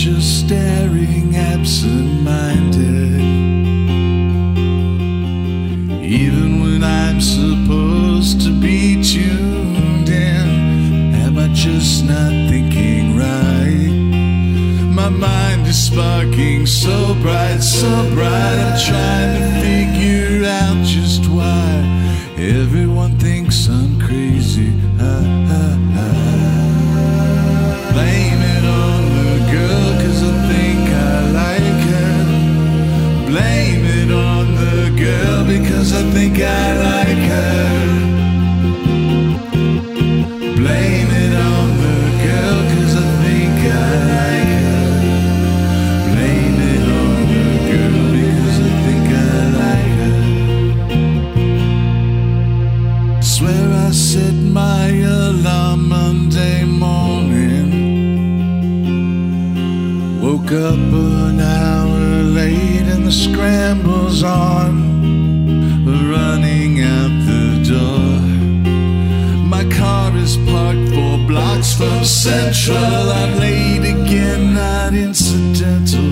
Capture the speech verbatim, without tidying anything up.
just staring absent-minded. Even when I'm supposed to be tuned in, am I just not thinking right? My mind is sparking so bright, so bright. I'm trying to figure out just why everyone thinks I'm crazy. Ah, ah, ah. Blame it on the girl, 'cause I think I like her. Blame it on the girl, because I think I like her. Blame it on the girl, 'cause I think I like her. Blame it on the girl, because I think I like her. Swear I set my alarm Monday morning. Woke up an hour late and the scramble's on. Running out the door. My car is parked four blocks from Central. I'm late again, not incidental.